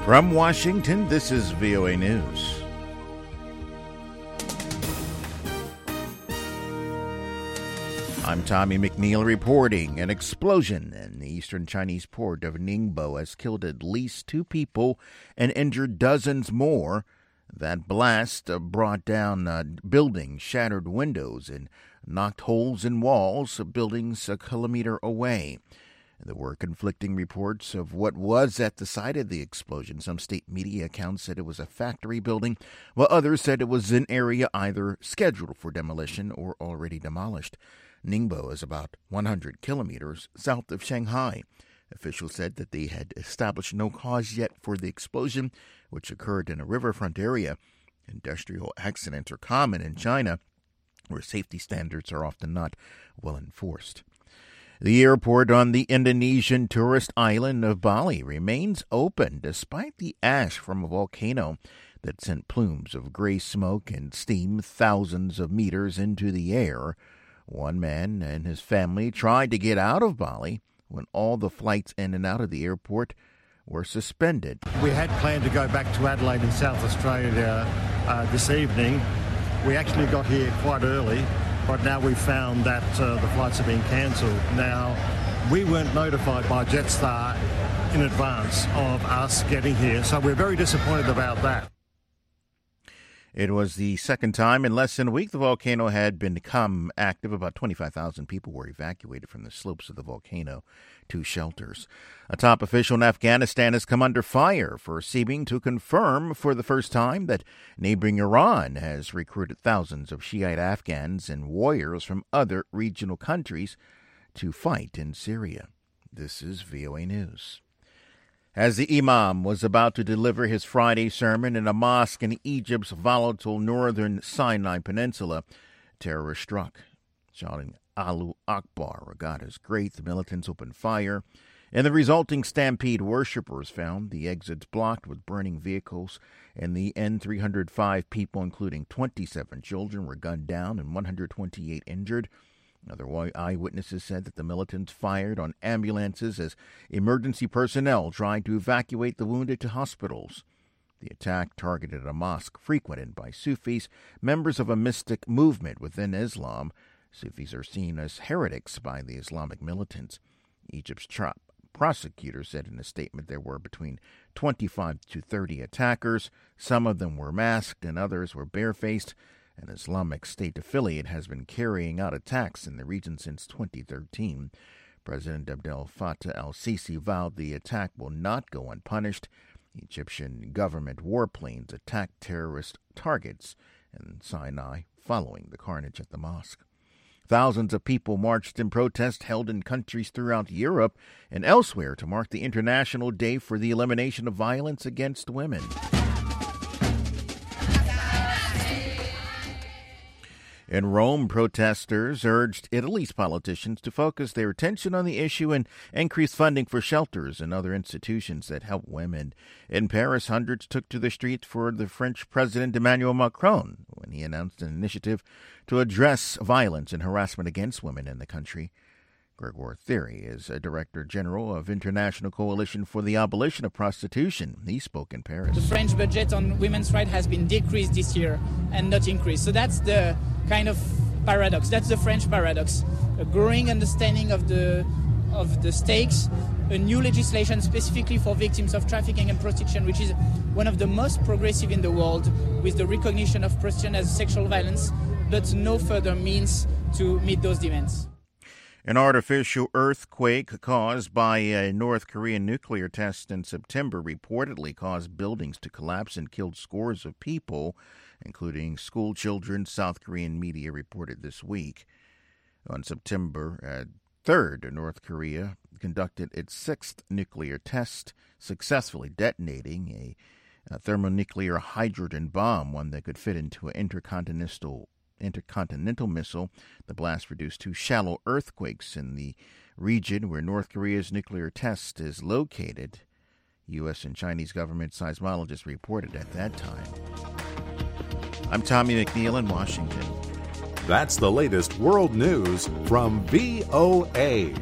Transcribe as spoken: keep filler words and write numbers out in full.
From Washington, this is V O A News. I'm Tommy McNeil reporting. An explosion in the eastern Chinese port of Ningbo has killed at least two people and injured dozens more. That blast brought down uh, buildings, shattered windows, and knocked holes in walls of buildings a kilometer away. There were conflicting reports of what was at the site of the explosion. Some state media accounts said it was a factory building, while others said it was an area either scheduled for demolition or already demolished. Ningbo is about one hundred kilometers south of Shanghai. Officials said that they had established no cause yet for the explosion, which occurred in a riverfront area. Industrial accidents are common in China, where safety standards are often not well enforced. The airport on the Indonesian tourist island of Bali remains open despite the ash from a volcano that sent plumes of gray smoke and steam thousands of meters into the air. One man and his family tried to get out of Bali when all the flights in and out of the airport were suspended. We had planned to go back to Adelaide in South Australia uh, this evening. We actually got here quite early, but now we've found that uh, the flights have been cancelled. Now, we weren't notified by Jetstar in advance of us getting here, so we're very disappointed about that. It was the second time in less than a week the volcano had become active. About twenty-five thousand people were evacuated from the slopes of the volcano to shelters. A top official in Afghanistan has come under fire for seeming to confirm for the first time that neighboring Iran has recruited thousands of Shiite Afghans and warriors from other regional countries to fight in Syria. This is V O A News. As the imam was about to deliver his Friday sermon in a mosque in Egypt's volatile northern Sinai Peninsula, terrorists struck. Shouting Allahu Akbar, or God is great, the militants opened fire. In the resulting stampede, worshippers found the exits blocked with burning vehicles, and the N three oh five people, including twenty-seven children, were gunned down and one hundred twenty-eight injured. Other eyewitnesses said that the militants fired on ambulances as emergency personnel tried to evacuate the wounded to hospitals. The attack targeted a mosque frequented by Sufis, members of a mystic movement within Islam. Sufis are seen as heretics by the Islamic militants. Egypt's top prosecutor said in a statement there were between twenty-five to thirty attackers. Some of them were masked and others were barefaced. An Islamic State affiliate has been carrying out attacks in the region since twenty thirteen. President Abdel Fattah al-Sisi vowed the attack will not go unpunished. Egyptian government warplanes attacked terrorist targets in Sinai following the carnage at the mosque. Thousands of people marched in protest held in countries throughout Europe and elsewhere to mark the International Day for the Elimination of Violence Against Women. In Rome, protesters urged Italy's politicians to focus their attention on the issue and increase funding for shelters and other institutions that help women. In Paris, hundreds took to the streets for the French President Emmanuel Macron when he announced an initiative to address violence and harassment against women in the country. Gregor Thierry is a Director General of International Coalition for the Abolition of Prostitution. He spoke in Paris. The French budget on women's rights has been decreased this year and not increased. So that's the kind of paradox. That's the French paradox. A growing understanding of the of the stakes, a new legislation specifically for victims of trafficking and prostitution, which is one of the most progressive in the world, with the recognition of prostitution as sexual violence, but no further means to meet those demands. An artificial earthquake caused by a North Korean nuclear test in September reportedly caused buildings to collapse and killed scores of people, including school children, South Korean media reported this week. On September uh, third, North Korea conducted its sixth nuclear test, successfully detonating a, a thermonuclear hydrogen bomb, one that could fit into an intercontinental intercontinental missile. The blast produced two shallow earthquakes in the region where North Korea's nuclear test is located. U S and Chinese government seismologists reported at that time. I'm Tommy McNeil in Washington. That's the latest world news from V O A.